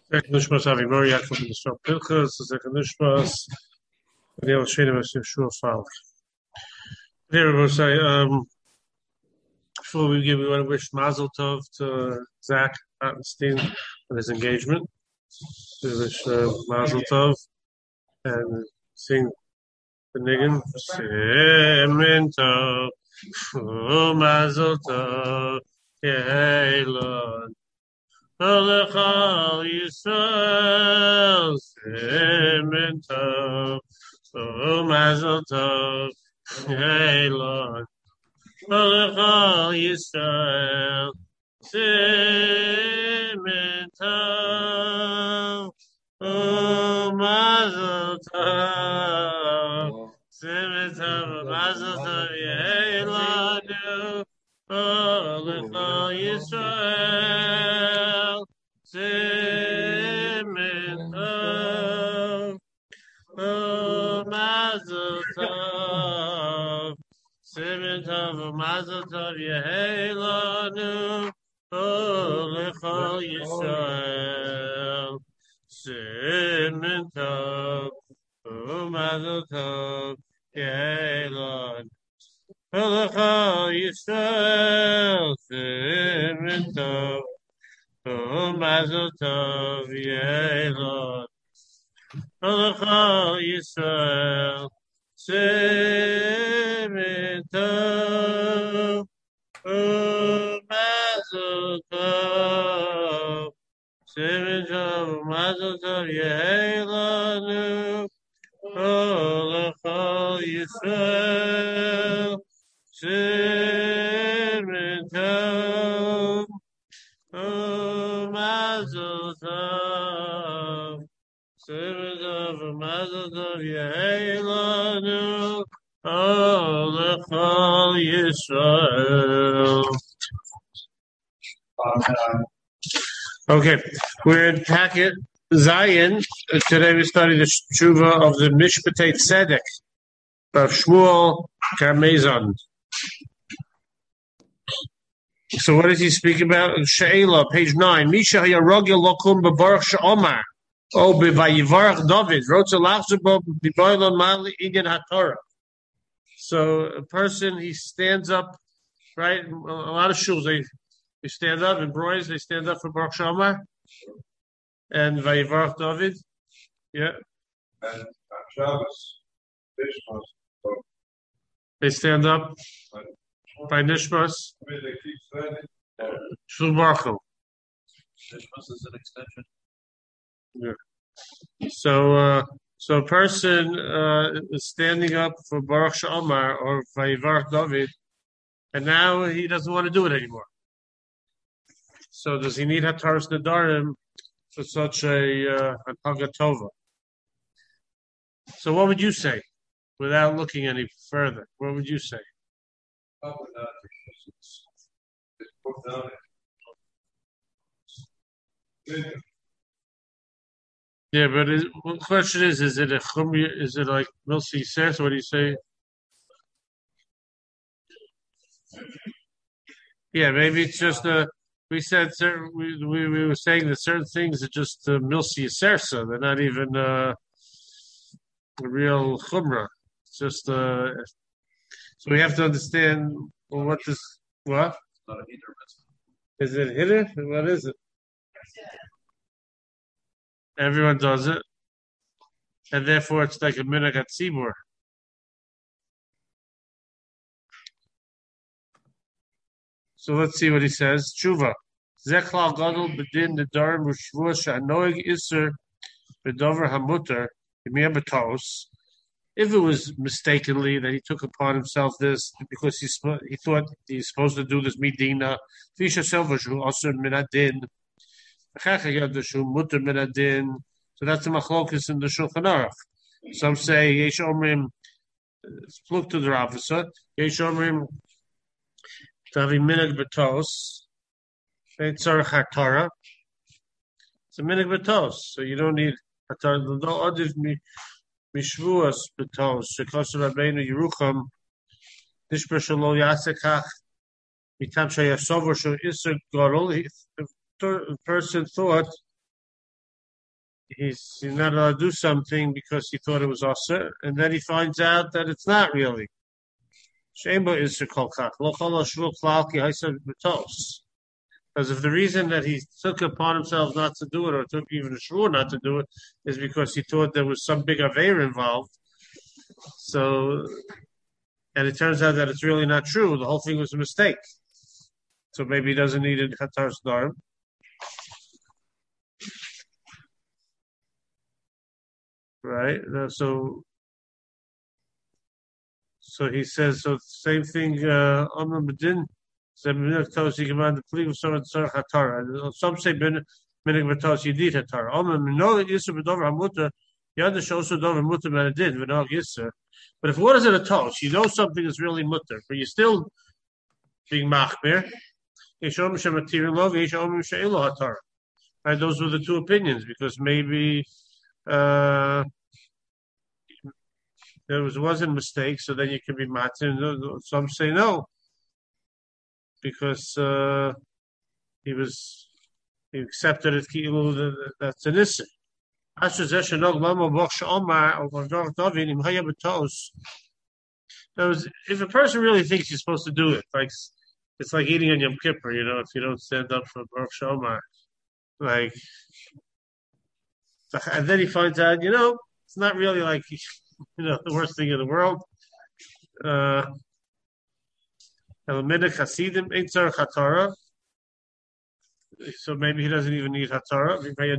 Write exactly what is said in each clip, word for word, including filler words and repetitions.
Second Nishmas Avi Mori Yaakov in the Shop Pilchas, the second Nishmas, Daniel Shena Messiah Shua Falk. Here we will say, um, before we give, we want to wish Mazel Tov to Zach Attenstein on his engagement. We wish uh, Mazel Tov and sing the niggin. Semen Tov, oh Mazel Tov, Yehelon. Olechal Yisrael, Semen Tov, oh Mazel Tov, hey Lord. Olechal Yisrael, Semen Tov, oh Mazel Tov, Semen Tov, oh Mazel Tov, hey Lord. Olechal Yisrael, Semen Tov, oh Mazel Tov, Semen Tov, oh Mazel Tov, Yehei Lanu, Olechal Yisrael, Semen Tov, oh Mazel Tov, Yehei Lanu. Olechal Yisrael, Semen Tov, oh Mazel Tov, Yehelon. Olechal Yisrael, Semen Tov, oh Mazel Tov, Semen Tov, oh Mazel Tov, Yehelon. Olechal Yisrael, Semen Tov, oh Mazel Tov, Semen Tov, oh Mazel Tov, Yehei Lanu, Olechal Yisrael. Okay, we're in packet Zion. Today we study the tshuva of the Mishpatei Tzedek of Shmuel Karmezon. So what does he speak about? She'ela, page nine. Misha hayarogel lokum bevarach she'omar. Oh, bevayivarach David. Rotza lachzubo biboilon mali inyan haTorah. So a person, he stands up, right? A lot of shuls, they, they stand up. In Broys, they stand up for Baruch She'omar. And vayivarach David. Yeah. And Shabbos, they stand up by Nishmas. I mean, they keep standing. Shul Baruch. Nishmas is an extension. Yeah. So, uh, so a person uh, is standing up for Baruch She'omar or Vayivarach David, and now he doesn't want to do it anymore. So, does he need Hataras Nedarim for such a uh, an Hagatova? So, what would you say, without looking any further? What would you say? Probably not, because it's, it's put down. It, Yeah, but is, the question is: is it a chumri? Is it like Milsi says? What do you say? Yeah, maybe it's just a. We said certain. We we, we were saying that certain things are just uh, Milsi Sersa. They're not even uh, a real chumrah. It's just uh, so we have to understand well, what this what it's not a heater, is it hidden? What is it? Everyone does it, and therefore it's like a minhag hatzibur. So let's see what he says. Tshuva. Zeklal gadol bedin nedarim u'shvua she'anoig iser bedover hamuter b'miyah betos. If it was mistakenly that he took upon himself this because he he thought he's supposed to do this midina, fisha selvashu also minadin, muter minadin. So that's the machlokus in the Shulchan Aruch. Some say yesh omrim look to the Ravasa, yesh omrim tavi minhag betos, tzarich hatara. It's a minhag betos, so you don't need hatara. No other mishvuas betos. Shekos Rabbeinu Yerucham nishper shelo yasekach mitam shayasover shel iser gadol. The person thought he's, he's not allowed to do something because he thought it was also, and then he finds out that it's not really. Because if the reason that he took upon himself not to do it, or took even a shur not to do it, is because he thought there was some big aveir involved. So, and it turns out that it's really not true. The whole thing was a mistake. So maybe he doesn't need a Qatar Sdarim. Right? So, so he says, so same thing, uh, Amr Medin, some say minig v'tos yidit hatar. Amr no yisur b'dover hamuta yadish also dover muta menadid v'nog yisur. But if what is it a tosh? You know something is really mutter, but you're still being machmir. Yishom shematir lo v'yishom she'ilo hatar. Right? Those were the two opinions because maybe. Uh, There was wasn't a mistake, so then you can be matzah. Some say no, because uh, he was he accepted it. That's an issue. If a person really thinks you're supposed to do it, like it's like eating on Yom Kippur, you know, if you don't stand up for Baruch Shomar, like, and then he finds out, you know, it's not really like. You know, the worst thing in the world. Uh, so maybe he doesn't even need Hatara.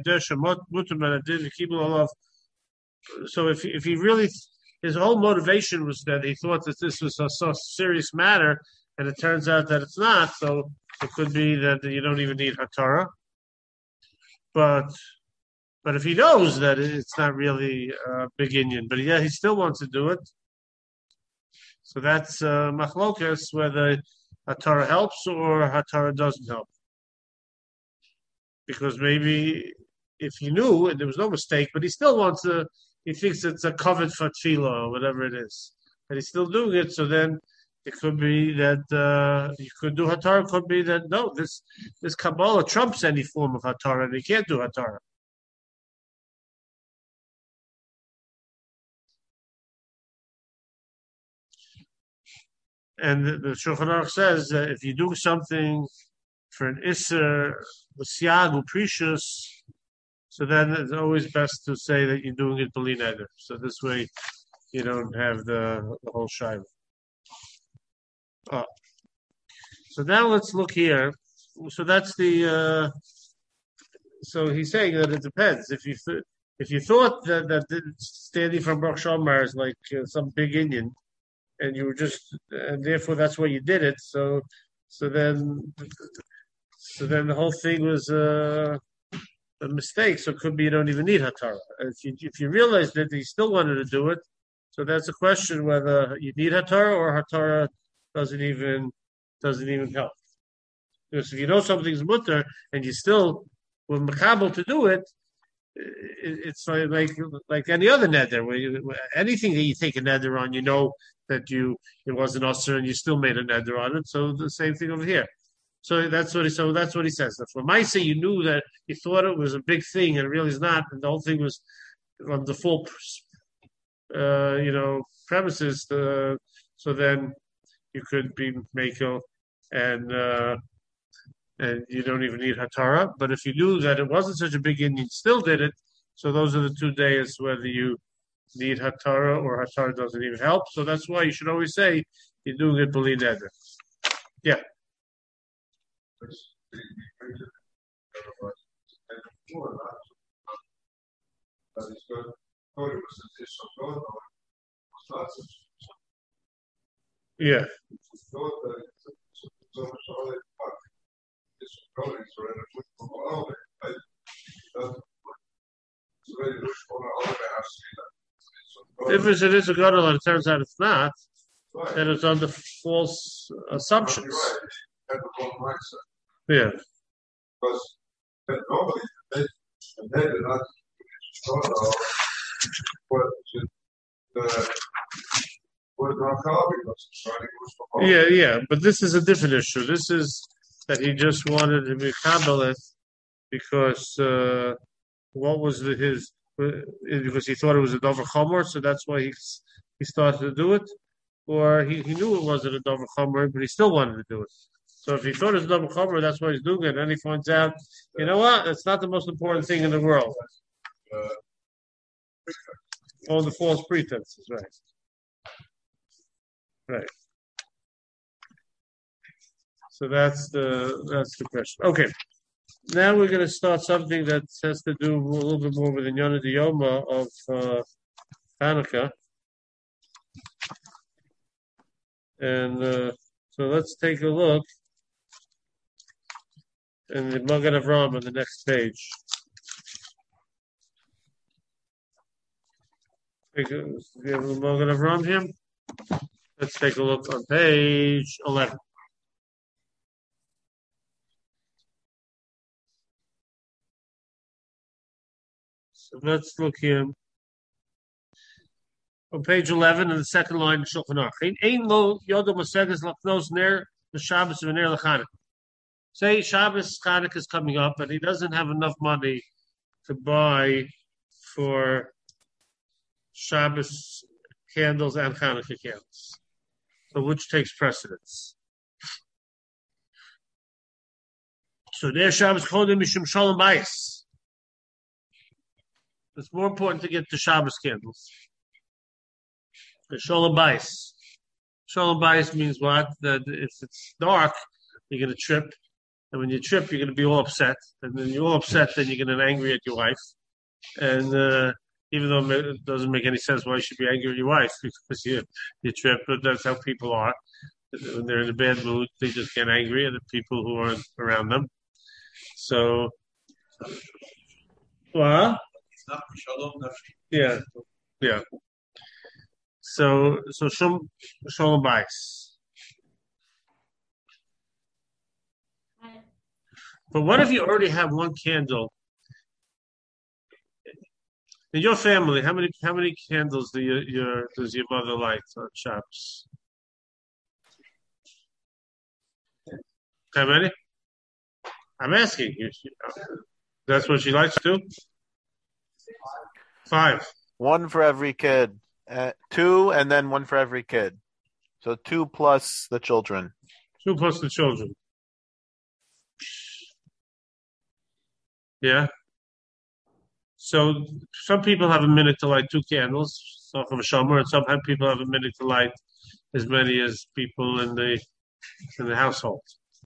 So if if he really, his whole motivation was that he thought that this was a so serious matter, and it turns out that it's not. So it could be that you don't even need Hatara. But But if he knows that it's not really a big Indian, but yeah, he still wants to do it. So that's uh, machlokas, whether Hatara helps or Hatara doesn't help. Because maybe if he knew and there was no mistake, but he still wants to, he thinks it's a covered for tefillah or whatever it is. And he's still doing it, so then it could be that uh, you could do Hatara, could be that no, this, this Kabbalah trumps any form of Hatara and he can't do Hatara. And the, the Shulchan Aruch says that if you do something for an Isser, Siag, Uprecious, so then it's always best to say that you're doing it B'li Neder. So this way you don't have the, the whole Shiva. Oh. So now let's look here. So that's the, uh, so he's saying that it depends. If you th- if you thought that, that standing from Baruch Shomar is like uh, some big Indian, and you were just, and therefore that's why you did it. So, so then, so then the whole thing was uh, a mistake. So it could be you don't even need Hatara. If you if you realize that you still wanted to do it, so that's a question whether you need Hatara or Hatara doesn't even doesn't even help. Because if you know something's mutter and you still were mechabel to do it, it's like like, like any other neder. Where you, anything that you take a neder on, you know that you it wasn't usher and you still made a neder on it. So the same thing over here. So that's what he so that's what he says. For my say, you knew that you thought it was a big thing and it really is not, and the whole thing was on the full, uh, you know, premises. Uh, so then you could be mako and. Uh, And you don't even need Hatara. But if you knew that it wasn't such a big Indian, still did it. So those are the two days whether you need Hatara or Hatara doesn't even help. So that's why you should always say you're doing it B'li Neder. Yeah. Yeah. If it is a gadol and it turns out it's not, then it's under false assumptions. Yeah. Because normally they they did not what the Yeah, yeah, but this is a different issue. This is that he just wanted to be kabbalah because uh, what was the, his because he thought it was a dover chomer, so that's why he he started to do it, or he, he knew it wasn't a dover chomer, but he still wanted to do it. So if he thought it was a dover chomer, that's why he's doing it. And he finds out, you know what? It's not the most important thing in the world. All the false pretenses, right? Right. So that's the that's the question. Okay. Now we're going to start something that has to do a little bit more with the Yonah Diyoma of uh, Hanukkah. And uh, so let's take a look in the Magen Avraham on the next page. Take a, we have the Magen Avraham here. Let's take a look on page eleven. So let's look here. On page eleven, in the second line, Shulchan Aruch. Ein lo yodom maseges laknos ner the Shabbos v'ner leChanukkah. Say Shabbos Chanukah is coming up, and he doesn't have enough money to buy for Shabbos candles and Chanukah candles. So which takes precedence? So there Shabbos Chodim Mishum Shalom Bayis. It's more important to get the Shabbos candles. The Shalom Bayis. Shalom Bayis means what? That if it's dark, you're going to trip. And when you trip, you're going to be all upset. And then you're all upset, then you're going to be angry at your wife. And uh, even though it doesn't make any sense why you should be angry at your wife, because you, you trip, but that's how people are. When they're in a bad mood, they just get angry at the people who aren't around them. So, well, yeah, yeah. So, so Shalom Shalom Bayis. But what if you already have one candle in your family? How many how many candles do you, your does your mother light on Shabbos? How many? I'm asking you. That's what she likes to do? Five. One for every kid. Uh, two, and then one for every kid. So two plus the children. Two plus the children. Yeah. So some people have a minute to light two candles, so from a shomer, and some people have a minute to light as many as people in the in the household.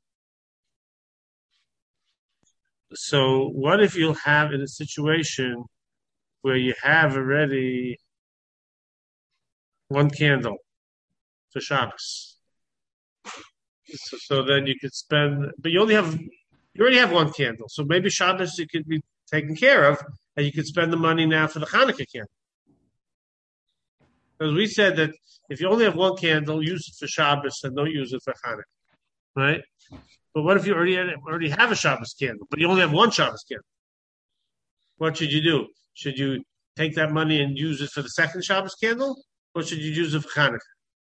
So what if you'll have in a situation where you have already one candle for Shabbos? So, so then you could spend, but you only have, you already have one candle. So maybe Shabbos you could be taken care of, and you could spend the money now for the Hanukkah candle. Because we said that if you only have one candle, use it for Shabbos and don't use it for Hanukkah, right? But what if you already already have a Shabbos candle, but you only have one Shabbos candle? What should you do? Should you take that money and use it for the second Shabbos candle, or should you use it for Hanukkah?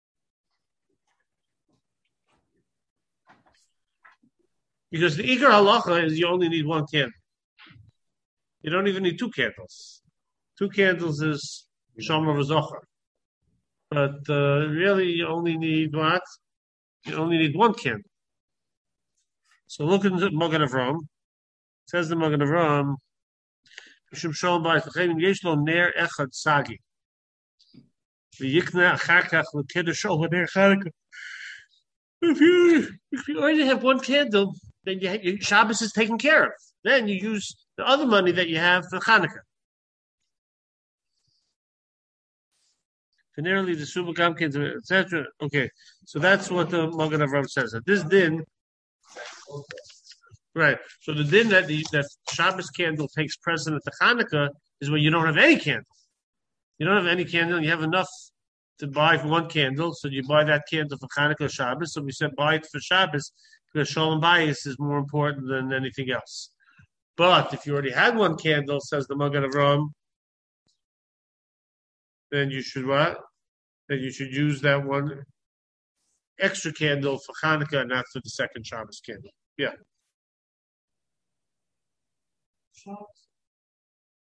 Because the Iker Halacha is you only need one candle. You don't even need two candles. Two candles is Shomer V'Zochar. But uh, really, you only need what? You only need one candle. So look at the Magen Avraham. It says the Magen Avraham, Mishum Shalom Bayis L'Chein Yesh Lo Ner Echad Sagi V'Yikna Achar Kach L'Kiddush Over Ner Chanukah. If you if you already have one candle, then you, your Shabbos is taken care of. Then you use the other money that you have for Chanukah. Generally, the Suba Gamkins, et cetera. Okay, so that's what the Magen Avraham says. That this din, right? So the din that the that Shabbos candle takes precedent to Chanukah is when you don't have any candle. You don't have any candle. You have enough to buy for one candle, so you buy that candle for Chanukah Shabbos. So we said buy it for Shabbos because Shalom Bayis is more important than anything else. But if you already had one candle, says the Magen Avraham, then you should what? Then you should use that one extra candle for Hanukkah, not for the second Shabbos candle. Yeah.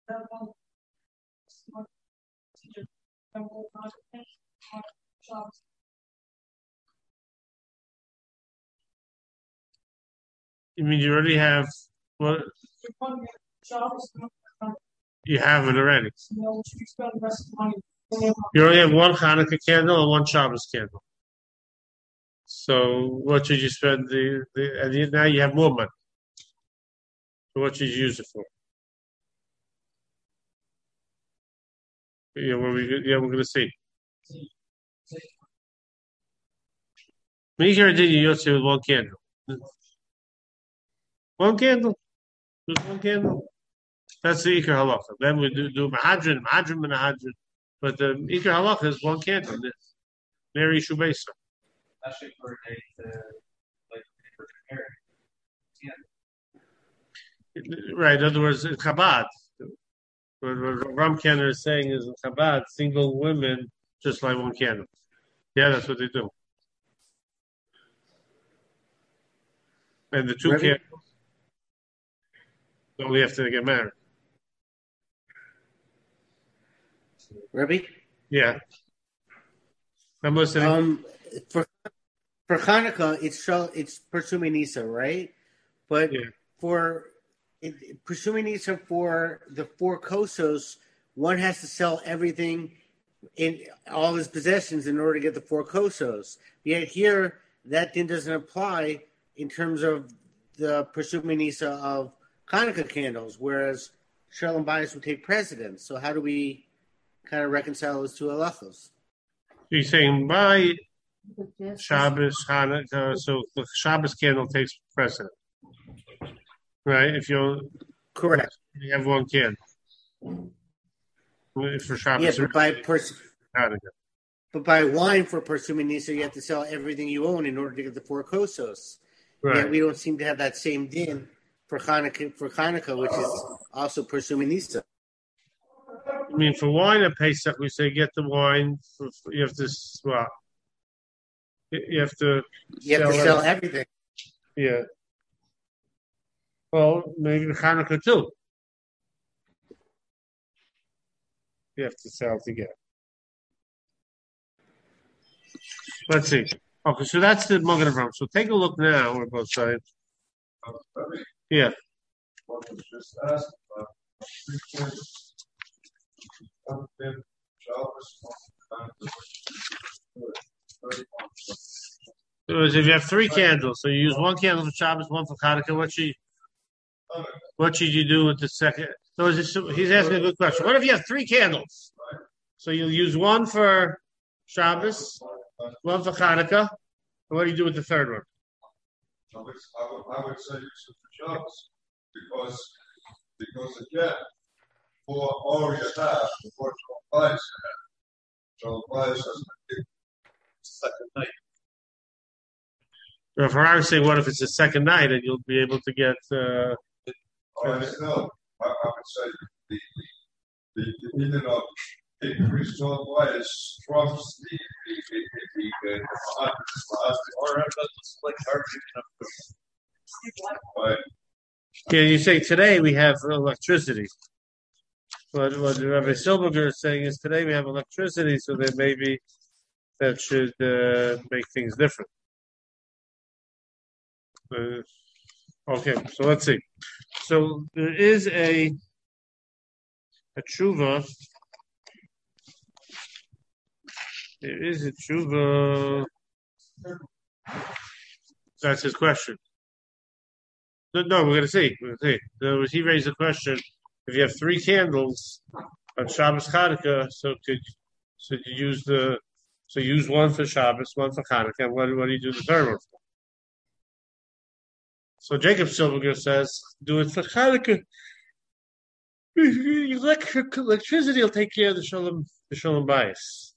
You mean you already have what? You have it already. You only have one Hanukkah candle and one Shabbos candle. So what should you spend the, the and you, now you have more money. So what should you use it for? Yeah, what we yeah we're gonna see. Make your idea you with one candle. One candle. Just one candle. That's the Iker halacha. Then we do do mahadrin, mahadrin, and mahadrin. But the Iker halacha is one candle. Mary Shubesa. Especially for a uh, like for comparing. Right. In other words, in Chabad. What, what Ram Kenner is saying is in Chabad, single women just like one candle. Yeah, that's what they do. And the two Rebbe? candles only have to get married. Rebbe? Yeah. I'm listening. Um, for for Hanukkah, it's shal, it's Persumi Nisa, right? But Yeah. for it, Persumi Nisa for the four kosos, one has to sell everything in all his possessions in order to get the four kosos. Yet here, that then doesn't apply in terms of the Persumi Nisa of Hanukkah candles, whereas Shalom Bias would take precedence. So how do we kind of reconcile those two halachos? You're saying by Shabbos, Hanukkah, so the Shabbos candle takes precedent. Right? If you Correct. you have one candle. For Shabbos, Yeah, but by pers- Hanukkah. but by wine for Persumi Nisa, you have to sell everything you own in order to get the four kosos. Right. Yet we don't seem to have that same din for Hanukkah, for Hanukkah, which is also Persumi Nisa. I mean, for wine at Pesach, we say get the wine. For, you have to well, you have to. You have to sell everything. Yeah. Well, maybe Hanukkah too. You have to sell together. Let's see. Okay, so that's the Magen Avraham. So take a look now. We're both sides. Yeah. What was just asked about three candles. One candle, Shabbos, one candle, So if you have three candles, so you use one candle for Shabbos, one for Hanukkah, what should you, what should you do with the second? So is this, he's asking a good question. What if you have three candles? So you'll use one for Shabbos, one for Hanukkah, and what do you do with the third one? I would, I would, I would say use it for Shabbos because because again, for all you have, the first one buys it. So buys has the second night. If I say, what if it's the second night and you'll be able to get? Uh, Or still, I, I would say the the the meaning of increased on bias trumps the the the the the or that's like right. yeah, you say today we have electricity. But what Rabbi Silberger is saying is today we have electricity, so that maybe that should uh, make things different. Uh, okay, so let's see. So there is a a tshuva. There is a tshuva. That's his question. No, no, we're going to see. We're going to see. In other words, he raised the question: if you have three candles on Shabbos Hanukkah, so could so you use the so use one for Shabbos, one for Hanukkah, and what, what do you do the third one for? So Jacob Silverger says, do it for Hanukkah. Electric electricity will take care of the shalom the shalom bias.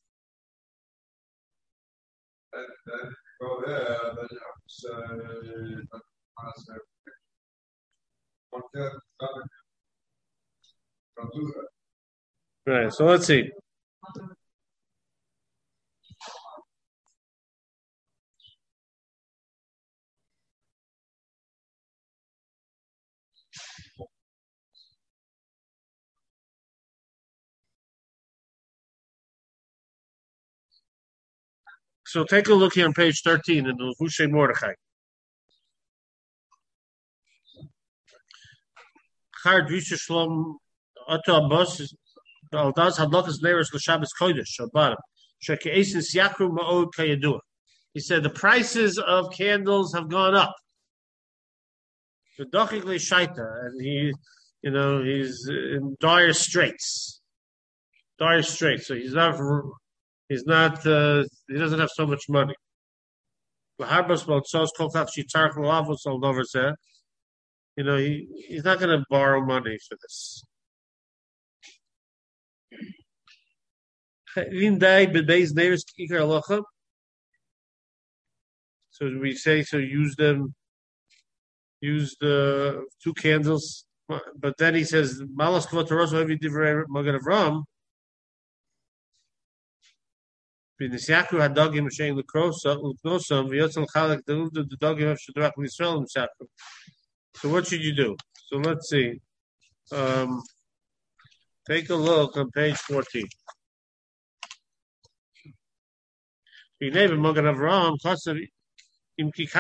And then go there, then you have to say, honestly, one can don't do that. Right. So let's see. So take a look here on page thirteen in the Hushay Mordechai. Char Drisha Shlom Otto Abbas Aldaz Hadlokas Neres L'Shabbos Kodesh at bottom. Sheke'esis Yakru Ma'od Kayadua. He said the prices of candles have gone up. V'dochik Shaita, and he, you know, he's in dire straits. Dire straits. So he's not, he's not, uh, he doesn't have so much money. You know, he, he's not going to borrow money for this. So we say, so use them, use the two candles, but then he says, Malas Kvotoroso every divrei Magen Avram. B'nisyaku hadagim shein l'knosam v'yotzal chalak the dagim of shadrak l'Yisrael l'msyaku. So what should you do? So let's see. Um, take a look on page fourteen. B'nei Magen Avram chasav. That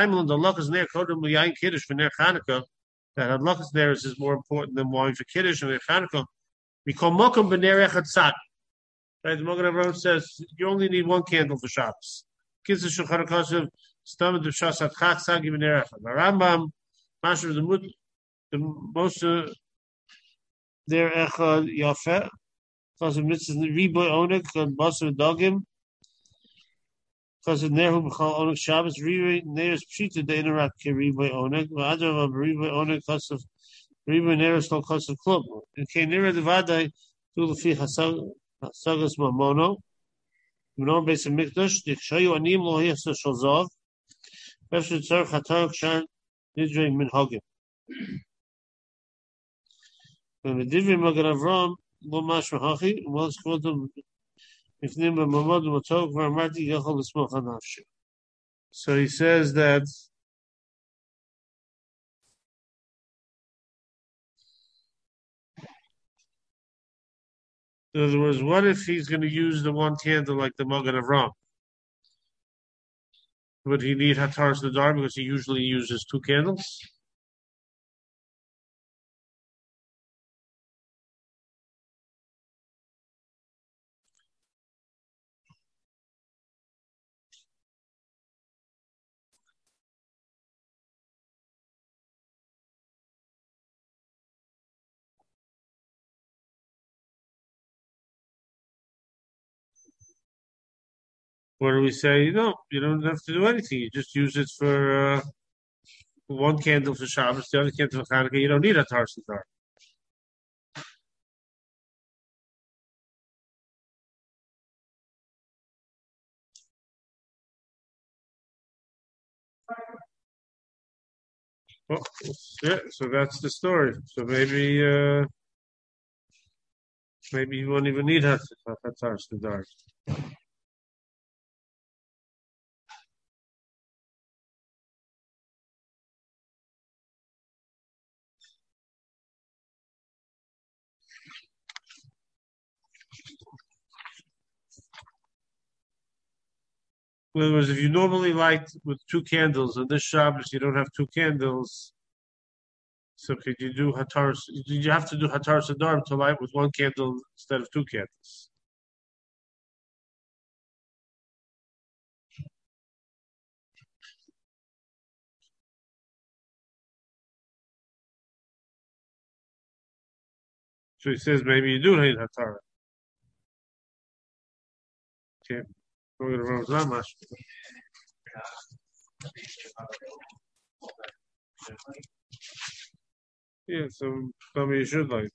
hadlakas neres is more important than wine for kiddush and Chanukah. We call mokum b'ner echad tzad. Right, the Magen Avraham says you only need one candle for Shabbos. Kids of Shulchan Aruch stomach of Shas Atchat Tzagi b'ner echad. Rambam, Masher the Mut, the most der echad yafeh. Because of mitzvahs riboy onik and basar dogim. Because of Nehu B'chal Onik Shabbos, Riboy Neres Pshita De Inarak Ke Riboy Onik, V'adav Av Riboy Onik Because of Riboy Neres No Because of Klub. And Ke Nira Devadai Tu Lefi Hasagas Mamono, Menor Beis HaMikdash, Dikshayu Anim Lo Yasa Shalzov, Efshir Tzarech Hatar Kshan Nidrei Min Hogim. And the Divrei Magen Avram Lo Mash Mahachi, and well, it's called them. So he says that in other words, what if he's going to use the one candle like the Magen Avram? Would he need Hataras Nadar because he usually uses two candles? What do we say? No, you don't have to do anything. You just use it for uh, one candle for Shabbos, the other candle for Hanukkah. You don't need a Tar Sidar. Well, yeah, so that's the story. So maybe, uh, maybe you won't even need a Tar Sidar. In other words, if you normally light with two candles, and this Shabbos you don't have two candles, so could you do Hatar? Did you have to do Hatar Sadar to light with one candle instead of two candles? So he says maybe you do need Hatar. Okay. We're going to run that much. Yeah, so maybe you should like.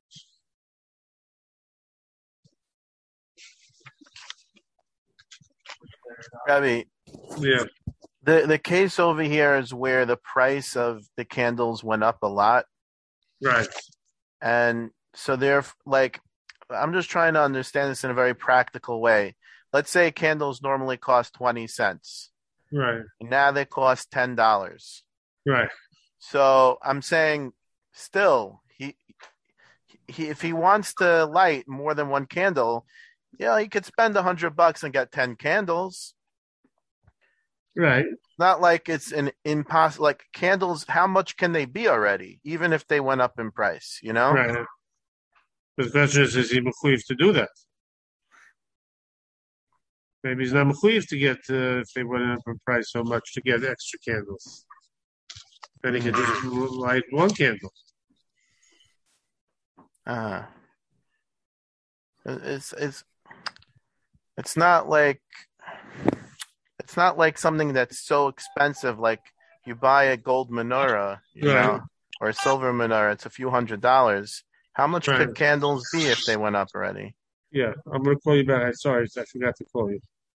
Rabbi, Yeah. the the case over here is where the price of the candles went up a lot, Right. and so they're like, I'm just trying to understand this in a very practical way. Let's say candles normally cost twenty cents. Right. And now they cost ten dollars. Right. So I'm saying still, he, he if he wants to light more than one candle, yeah, he could spend a hundred bucks and get ten candles. Right, Not like it's an impossible. Like candles, how much can they be already? Even if they went up in price, you know. right. But the question is, is he mechuyev to do that? Maybe he's not mechuyev to get uh, if they went up in price so much to get extra candles. Then he could just light one candle. Uh, it's it's it's not like it's not like something that's so expensive. Like you buy a gold menorah, you Right, know, or a silver menorah. It's a few hundred dollars. How much right. could candles be if they went up already? Yeah, I'm gonna call you back. I'm sorry, I forgot to call you.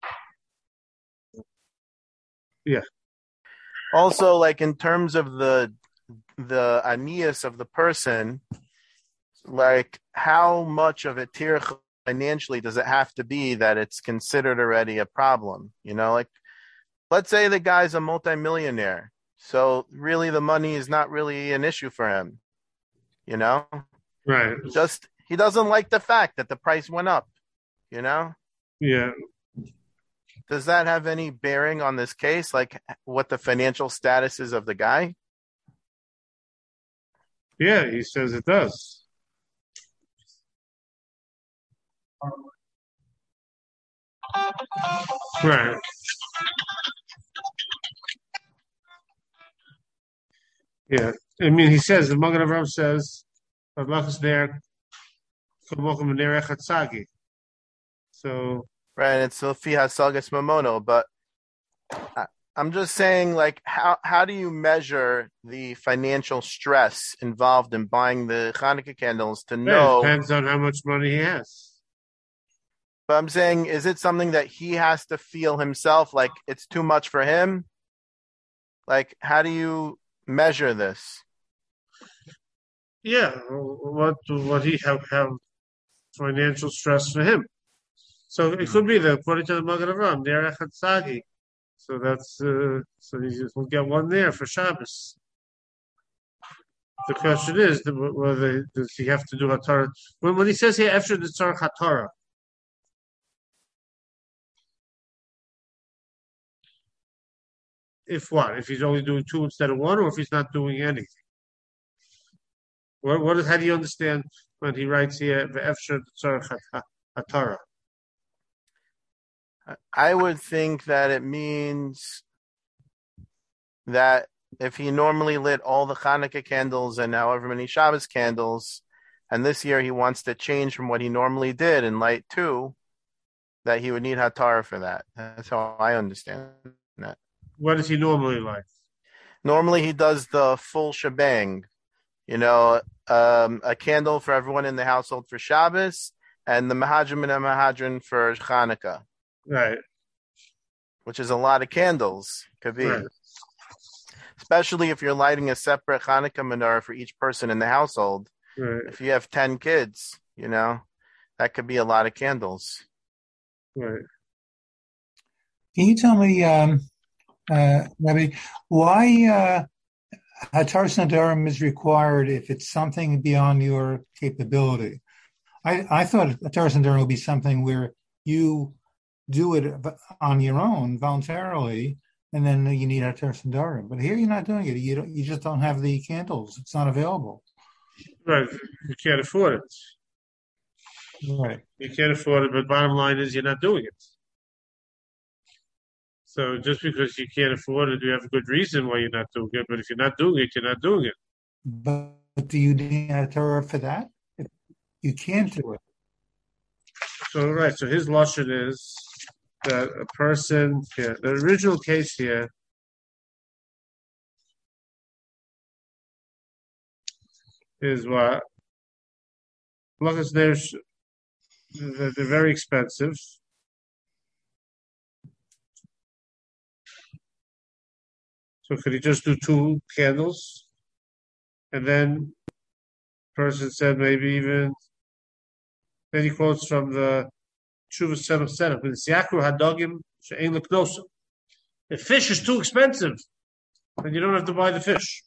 Yeah, Also, like in terms of the the anias of the person, like how much of a tirch financially does it have to be that it's considered already a problem? You know, like let's say the guy's a multimillionaire, so really the money is not really an issue for him. You know, right. just he doesn't like the fact that the price went up. You know, Yeah, does that have any bearing on this case? Like what the financial status is of the guy? yeah. He says it does. Right. Yeah. I mean, he says the Magen Avraham says, "Allah is there, k'mokum v'ner echad sagi." So Right, it's Sophia Salgas Momono, but I, I'm just saying, like, how how do you measure the financial stress involved in buying the Hanukkah candles to yeah, it know? depends on how much money he has. But I'm saying, is it something that he has to feel himself like it's too much for him? Like, how do you measure this? Yeah. What what he have have financial stress for him? So it could be that according to the Magen Avraham, ner echad sagi. So that's uh, so he just will get one there for Shabbos. The question is whether does he have to do Hatara when, when he says here after the Tzarech Hatara. If what? If he's only doing two instead of one, or if he's not doing anything? What, what is, how do you understand when he writes here the Efsher Tzarech Hatara? I would think that it means that if he normally lit all the Hanukkah candles and however many Shabbos candles, and this year he wants to change from what he normally did and light two, that he would need Hatara for that. That's how I understand that. What is he normally like? Normally he does the full shebang, you know, um, a candle for everyone in the household for Shabbos and the Mahadrim and a Mahadrin for Hanukkah, Right, which is a lot of candles, could be. right, Especially if you're lighting a separate Hanukkah menorah for each person in the household. right, If you have ten kids, you know, that could be a lot of candles. right. Can you tell me, um, uh, Rabbi, why uh, Hatar Sandarim is required if it's something beyond your capability? I, I thought Hatar Sandarim would be something where you do it on your own voluntarily, and then you need Hatar Sandarim. But here you're not doing it. You don't, you just don't have the candles. It's not available. Right. You can't afford it. Right. You can't afford it, but bottom line is you're not doing it. So just because you can't afford it, you have a good reason why you're not doing it. But if you're not doing it, you're not doing it. But do you need a Torah for that? You can't do it. So right. So his lashon is that a person, yeah, the original case here is what Lachas Nesh, they're very expensive. So could he just do two candles? And then person said maybe even then he quotes from the Tshuva Setup Setup. With the Siakru Hadogim She'en Leknosim. If fish is too expensive, then you don't have to buy the fish.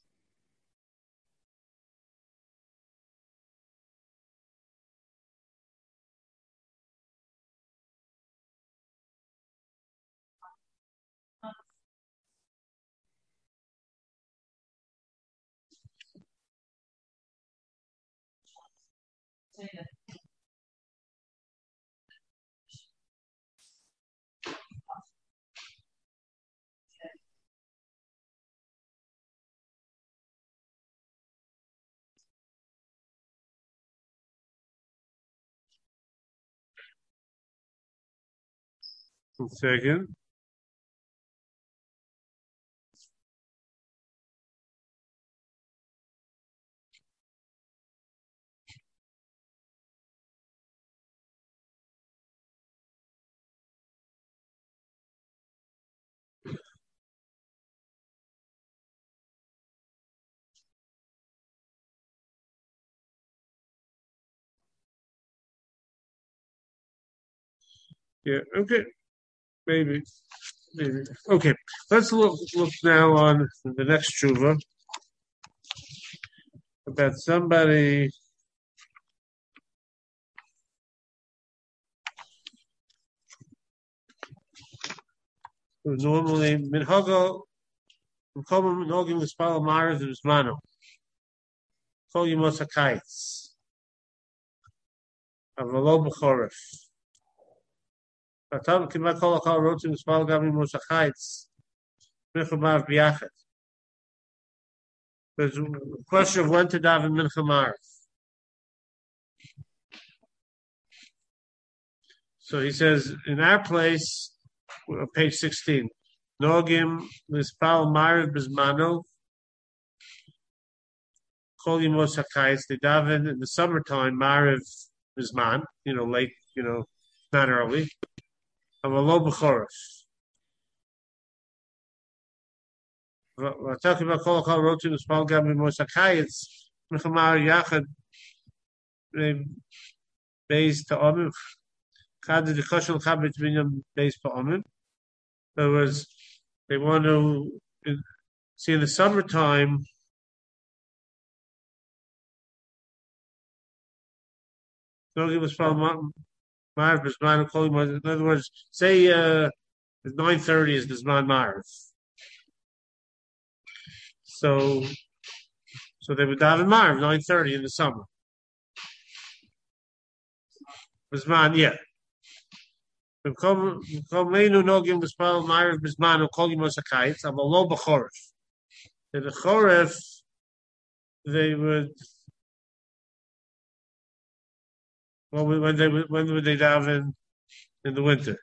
One second. Yeah, okay. Maybe. Maybe. Okay. Let's look look now on the next tshuva about somebody who normally minhago V'kolma nogim l'spal marav v'zmano. Kol yimos hakayitz. Avalo b'choref. Atam kima kol akal rotzim l'spal gam yimos hakayitz. Mincha marav b'yachet. There's a question of when to daven mincha marav. So he says, in our place, uh, page sixteen, Nogim l'spal marav b'zmano. Kol yimos hakayitz. They daven in the summertime, marav b'zman, you know, late, you know, not early. Avalo b'choref. We're talking about kol akal rotzim l'spal gam yimos hakayitz. Mincha marav yachad. Based to Omim. Chad the Koshel Chad between them based to Omim. In other words, they want to see in the summertime. Don't give us in other words, say uh, nine thirty is the Zman Marv. So, so they would daven Marv nine thirty in the summer. Zman, yeah. The Choref, they would. Well, when they when would they daven in the winter?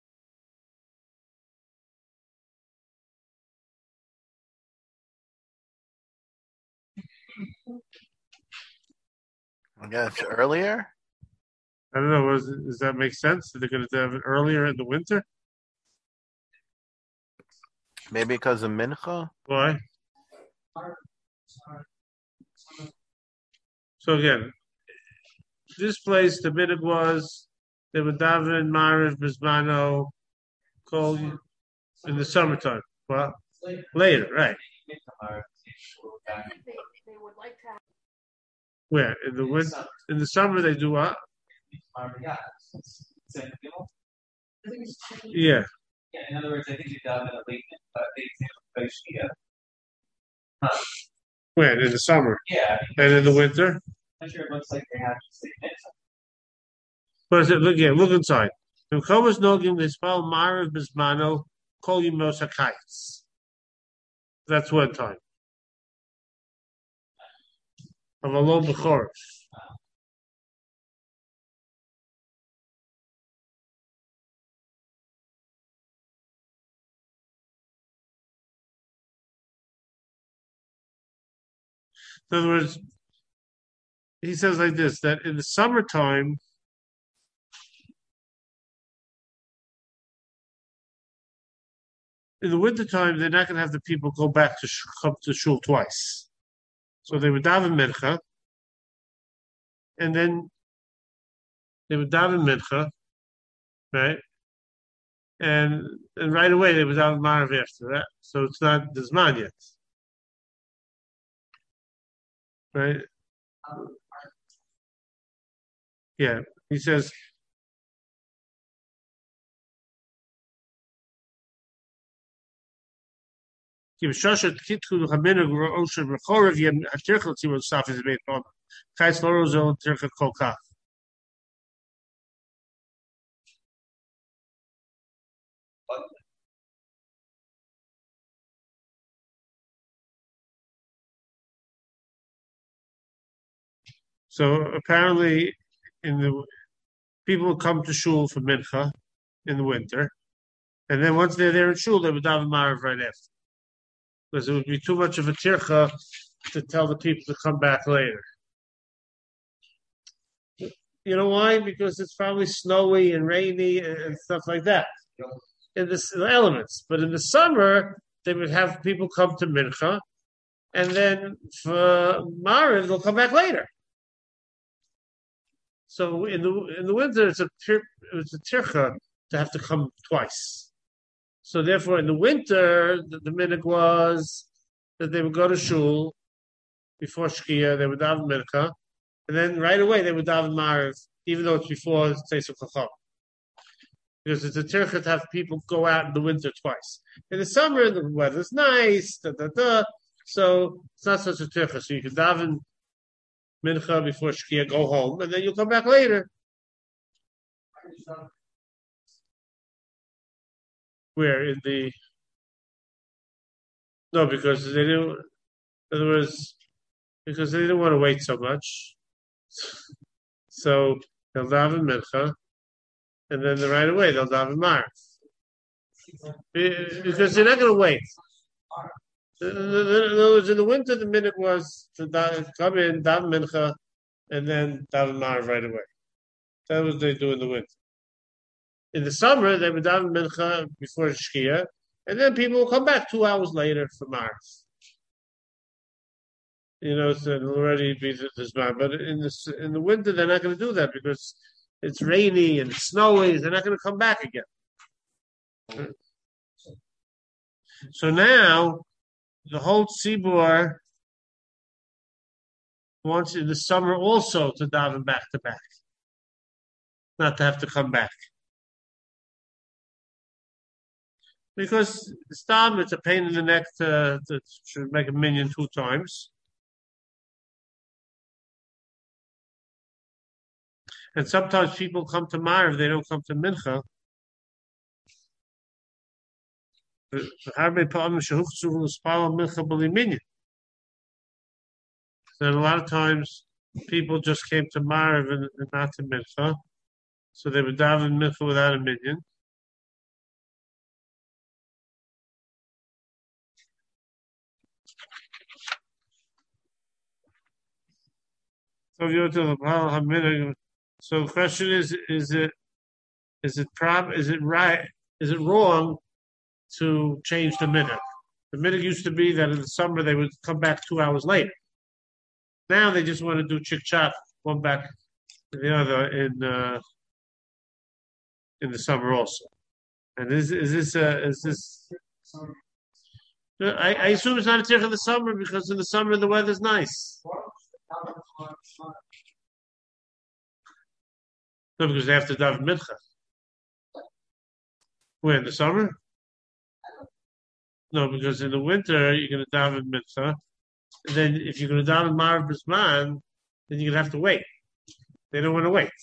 I guess earlier. I don't know. Does, does that make sense? Are they going to have it earlier in the winter? Maybe because of mincha. Why? So again, this place, the minhag was they would daven Marav Bismano called in the summertime. Well, later, right? Where in the winter? In the summer they do what? Yeah. Yeah, in other words, I think you daven a late, uh, late Shia. When in the summer? Yeah. And in the winter? I'm sure it looks like they have to say mincha. But is it, look, yeah, look inside. The Chomas Nogim they spell Marav Bismano Kol Yimos HaKayitz. That's one time. Of a low b'choref. In other words, he says like this, that in the summertime, in the wintertime, they're not going to have the people go back to sh- come to shul twice. So they would daven mincha, and then they would daven mincha, right? And and right away they would daven marav after that. So it's not the zman yet, right? Yeah, he says. If Shashat Kitku Haminag Ocean Rechorev Yem Atirchel Tzimur Saf is made on Kais Lorozol Tircha Kolka. So apparently, in the people come to shul for mincha in the winter, and then once they're there in shul, they would daven marav right after, because it would be too much of a tircha to tell the people to come back later. You know why? Because it's probably snowy and rainy and, and stuff like that in the, the elements. But in the summer, they would have people come to mincha, and then for marav they'll come back later. So in the in the winter, it's a it's a tircha to have to come twice. So therefore, in the winter, the, the minhag was that they would go to shul before shkia, they would daven mincha, and then right away they would daven marav, even though it's before Tzeisu Chacham, because it's a tircha to have people go out in the winter twice. In the summer, the weather's nice, da da da. So it's not such a tircha. So you can daven mincha before shkia, go home, and then you'll come back later. Where in the no, because they didn't. In other words, because they didn't want to wait so much, so they'll daven mincha, and then right away they'll daven marav, because they're not going to wait. In other words, in the winter, the minute was to come in, daven mincha, and then daven marav right away. That was what they do in the winter. In the summer, they would daven mincha before shkia, and then people will come back two hours later for marav. You know, so it'll already be this man. But in the in the winter, they're not going to do that because it's rainy and snowy. They're not going to come back again. So now, the whole tzibur wants in the summer also to daven back to back, not to have to come back. Because stam, it's a pain in the neck to, to, to make a minyan two times. And sometimes people come to Marav, they don't come to Mincha. Then a lot of times people just came to Marav and, and not to Mincha. So they would daven Mincha without a minyan. So you to the So the question is: Is it is it prob is it right? Is it wrong to change the minhag? The minhag used to be that in the summer they would come back two hours later. Now they just want to do chick chop, one back to the other in uh, in the summer also. And is is this uh, is this? I, I assume it's not a tircha in the summer because in the summer the weather's nice. No, because they have to daven mincha. When in the summer? No, because in the winter you're going to daven mincha. And then if you're going to daven marav b'zman, then you're going to have to wait. They don't want to wait.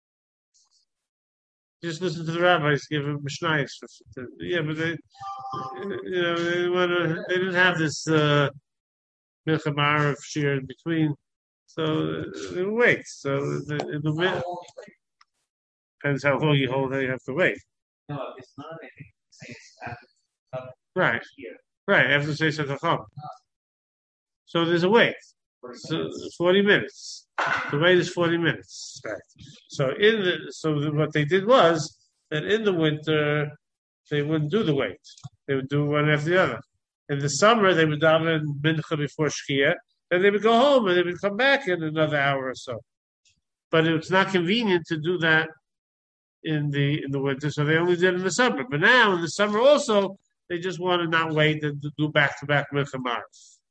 Just listen to the rabbis give them mishnayos. Yeah, but they, you know, they want to. They didn't have this uh, mincha marav shear in between, so they wait. So the, in the mid, depends how long you hold. How you have to wait. No, it's not. I think it's after. Right, right. After say Chacham. So there's a wait. So forty minutes. The wait is forty minutes. Right. So in the so what they did was that in the winter they wouldn't do the wait. They would do one after the other. In the summer they would daven mincha before shkia, and they would go home and they would come back in another hour or so. But it's not convenient to do that in the in the winter, so they only did it in the summer. But now in the summer also they just want to not wait and do back to back mincha marav.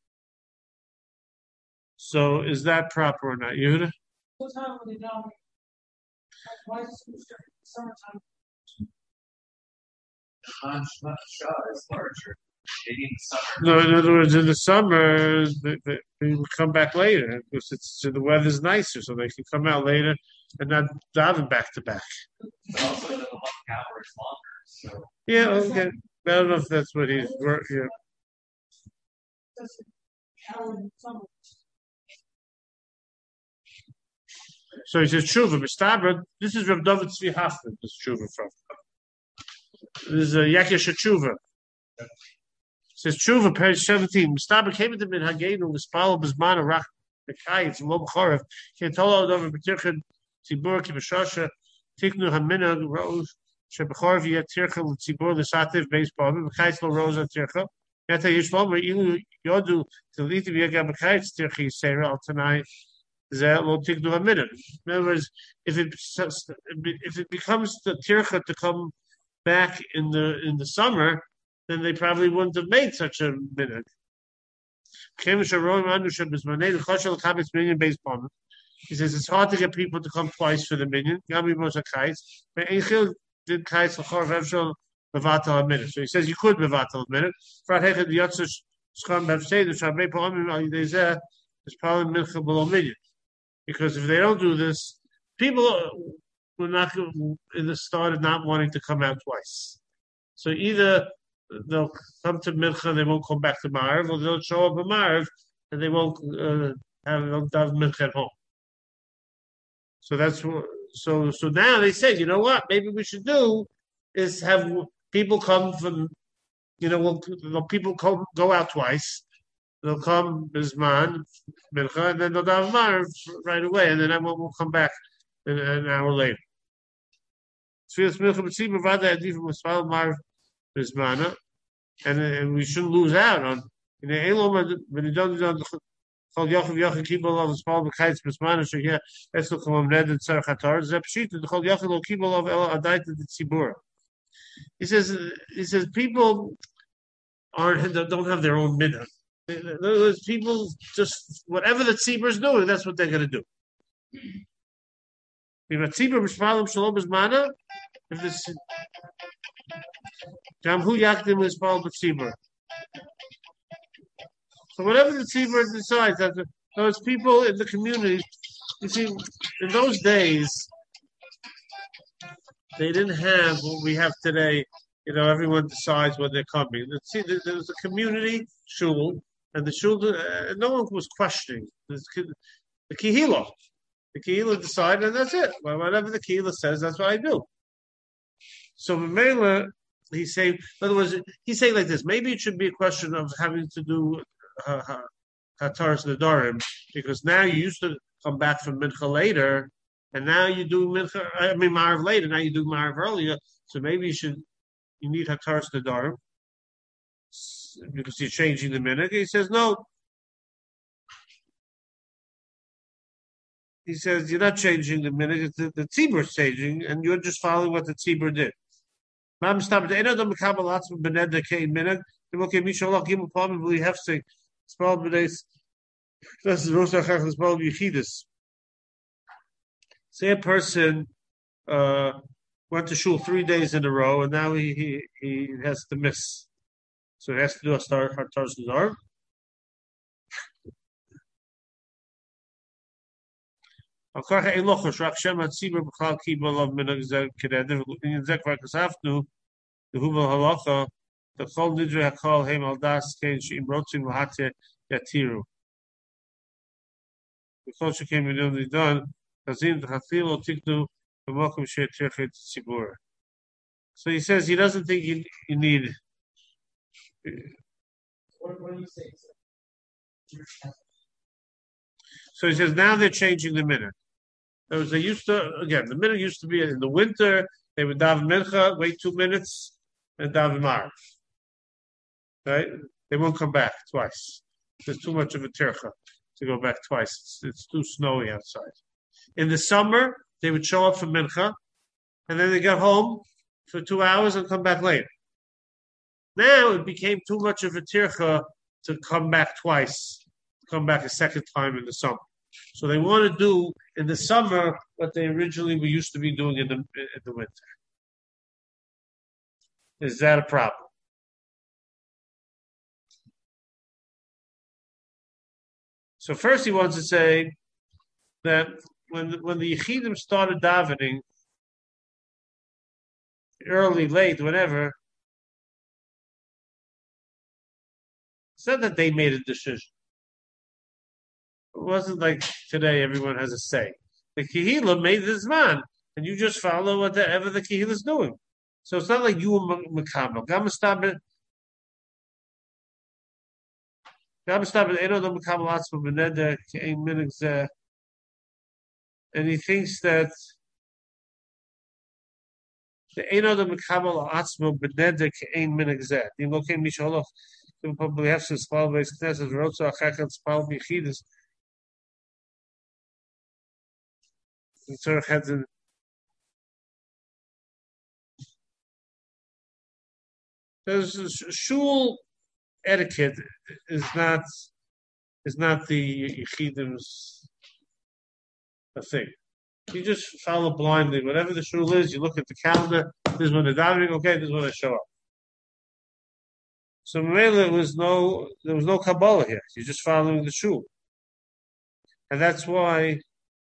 So is that proper or not, Yehuda? What time will they know? Why is it summertime? Shah is larger. Maybe in the summer. No, in other words, in the summer, they, they, they would come back later because it's so the weather's nicer, so they can come out later and not diving back to back. But also the one hour is longer. So Yeah, okay. I don't know if that's what he's working. Yeah. Just hour in summer. So he says tshuva, Mistabra. This is Rav David Tzvi Hoffman. This tshuva from. This is a Yakish tshuva. It says tshuva, page seventeen. Mistabra came into min hagenu mispalo bezman arach bekayitz lo b'chorev. He told over b'tirchen tzibur ki b'shasha tiknu haminag rose sheb'chorev yet tircha l'tzibur l'sativ beis b'avim b'kayitz lo rose tircha. Yet yishmol v'yilu yodu t'litiv yagam b'kayitz tircha yisera al tanai. In other words, if it if it becomes the tircha to come back in the in the summer, then they probably wouldn't have made such a minute. He says it's hard to get people to come twice for the minyan. So he says you could bevatal a minute. It's probably mincha below minyan. Because if they don't do this, people were not in the start of not wanting to come out twice. So either they'll come to mincha and they won't come back to Ma'ariv, or they'll show up at Ma'ariv and they won't uh, have have mincha at home. So that's what, so so now they say, you know what? Maybe we should do is have people come from, you know, we'll, people come, go out twice. They'll come Bisman, Mincha, and then they'll have Ma'ariv right away, and then everyone will come back an, an hour later. And, and we shouldn't lose out on. When you don't do the Yachav Yachav Kibol of small b'kaitz Bisman, so here that's the Kolom Ned and Tzar Chatar. Zepshit the Chol Yachav Lo Kibol of El Adait the Tzibur. He says he says people aren't don't have their own minhag. In other words, people just whatever the tzibur is doing, that's what they're going to do. If the tzibur mispalim shalom bismana, if this jamhu yakdim mispalim b'tzibur. So whatever the tzibur decides, that those people in the community, you see, in those days, they didn't have what we have today. You know, everyone decides when they're coming. See, there was a community shul. And the shul, uh, no one was questioning. The, the kihila. The kihila decided, and that's it. Well, whatever the kihila says, that's what I do. So Mela, he say, in other words, he's saying like this, maybe it should be a question of having to do Hataras Nadarim, because now you used to come back from Mincha later, and now you do Mincha, I mean Ma'ariv later, now you do Ma'ariv earlier, so maybe you should, you need Hataras Nadarim. Because you're changing the minhag. He says, no. He says, you're not changing the minhag. It's the, the tzibur is changing, and you're just following what the tzibur did. Say a person uh, went to shul three days in a row, and now he, he, he has to miss. So he has to do a star Hartar's Nazar. The Hubal Halacha, the Chol Nidre Hakol Heim Al Das Kein Sheim Rotzim V'Hateh Yatiru. The Chol Shekem Yidon Nidon Chazin T'Chafil O Tiknu B'Mokum Shei Tirchet Tzibur. So he says he doesn't think you, you need. What, what do you say? So he says now they're changing the minute. There was they used to again the minute used to be in the winter they would daven mincha, wait two minutes, and daven ma'ariv. Right? They won't come back twice. There's too much of a tircha to go back twice. It's, it's too snowy outside. In the summer they would show up for mincha, and then they got home for two hours and come back later. Now it became too much of a tircha to come back twice, come back a second time in the summer. So they want to do in the summer what they originally were used to be doing in the in the winter. Is that a problem? So first he wants to say that when when the Yechidim started davening, early, late, whatever, it's not that they made a decision. It wasn't like today everyone has a say. The Kehillah made this man, and you just follow whatever the Kehillah is doing. So it's not like you were Mekabel. Gamastabit, Gamastabit, Eno do Mekabel Atzma Beneder, Kein Minig Zeh. And he thinks that the Eno do Mekabel Atzma Beneder, Kein Minig Zeh. The Lokein Misholoch, the probably have to spell base Knesset, Rotsa, Achachat, Spal, Bichidis. There's shul etiquette is not is not the Yechidim's a thing. You just follow blindly. Whatever the shul is, you look at the calendar. This is when they're davening. Okay, this is when they show up. So Mela, there was no there was no Kabbalah here. You're just following the shul, and that's why.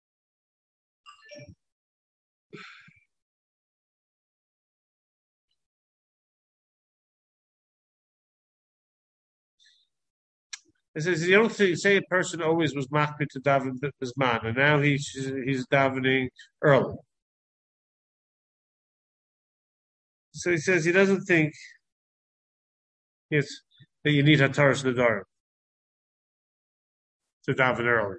It says you don't think, say a person always was machmir to daven bisman, and now he's he's davening early. So he says he doesn't think yes that you need hataras nedarim to daven early,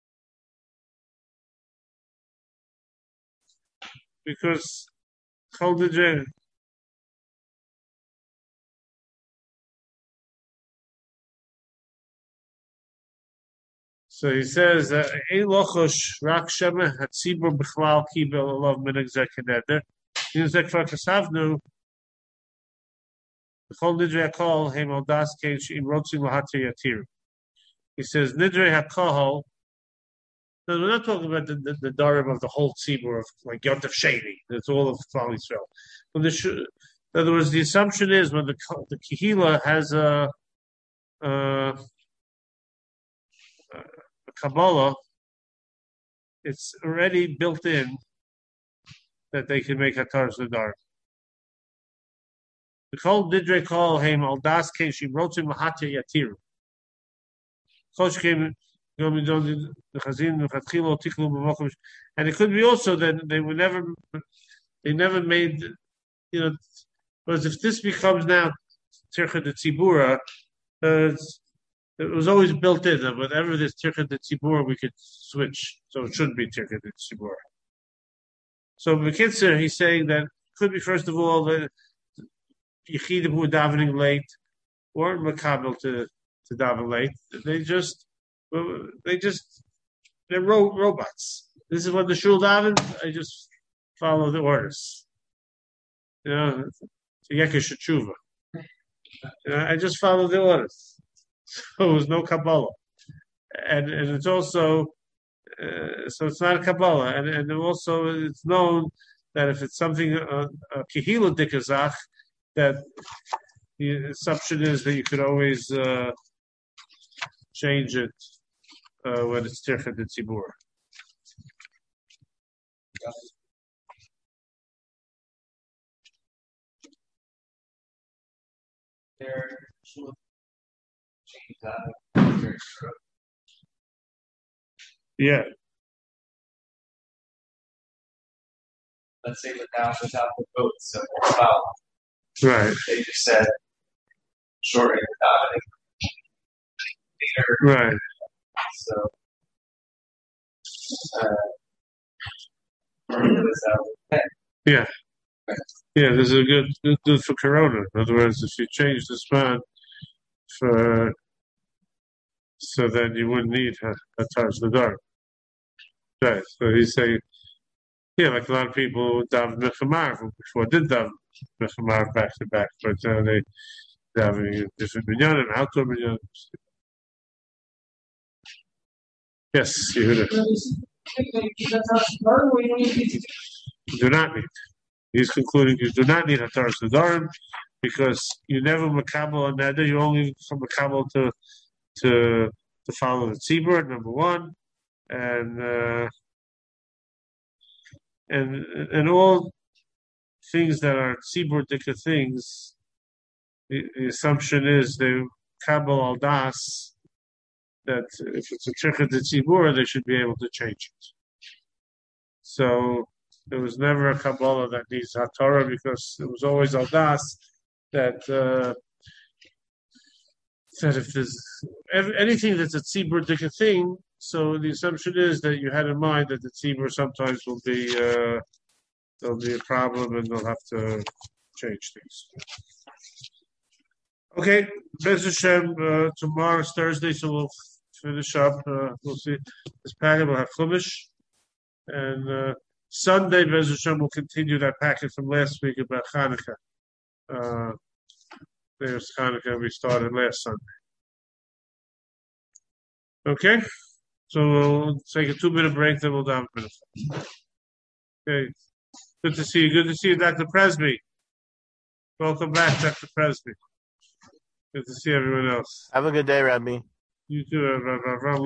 because Chol Nidre. So he says, "Ein lochosh rak shema hatzibur b'chlal kibel alav minig zeh keneder." In zeh kvar kasavnu, b'chol nidrei hakol heim al das kein she'im rotzim lahatir yatiru. He says, "Nidrei hakol." No, we're not talking about the, the, the darim of the whole tzibur of like Yontif Sheni. That's all of Klal Yisrael. When the in other words, the assumption is when the the Kehillah has a. Uh, Kabbalah, it's already built in that they can make hataras nedarim. The kol didrei kol heim al das kein she wrote in lahatir yatiru. Kosh came and it could be also that they were never, they never made, you know, because if this becomes now tircha de tzibura, uh, it was always built in that whenever there's tircha de tzibura, we could switch. So it shouldn't be tircha de tzibura. So Mekitzer, he's saying that it could be first of all the Yechidim who were davening late weren't makabel to to daven late. They just they just they're ro- robots. This is what the shul daven. I just follow the orders. You know, yekesh tshuva. You know, I just follow the orders. So there's no Kabbalah, and and it's also uh, so it's not a Kabbalah, and and also it's known that if it's something uh, a kehila dikazach, that the assumption is that you could always uh, change it uh, when it's tircha de tzibur. There. That. Yeah. Let's say without without the votes of the foul. Right. They just said shorten the davening. Right. So uh, yeah. Yeah, this is a good, good, good for Corona. In other words, if you change the span for so then you wouldn't need a, a touch the dark. Right. So he's saying, yeah, like a lot of people daven mechamar before did daven mechamar back to back, but uh, they davening different minyanim, outdoor minyanim. Yes, Yehuda. You do not need. He's concluding you do not need hataras nedarim because you never makabel on neder. You only from makabel to to to follow the tzibur, number one, and uh, and and all things that are tzibur dika things. The, the assumption is they kabel al das that if it's a tzircha de tzibur, they should be able to change it. So there was never a Kabbalah that needs HaTorah because it was always al das that uh, that if there's anything that's a tzibur dika thing, so the assumption is that you had in mind that the tzibur sometimes will be uh, there'll be a problem and they'll have to change things. Okay, Bez Hashem, uh, tomorrow's Thursday, so we'll finish up. Uh, we'll see this packet. We'll have Chumash, and uh, Sunday, Bez Hashem, will continue that packet from last week about Hanukkah. Uh, there's Hanukkah we started last Sunday. Okay, so we'll take a two-minute break, then we'll down a minute. Okay, good to see you. Good to see you, Doctor Presby. Welcome back, Doctor Presby. Good to see everyone else. Have a good day, Rabbi. You too, Rabbi.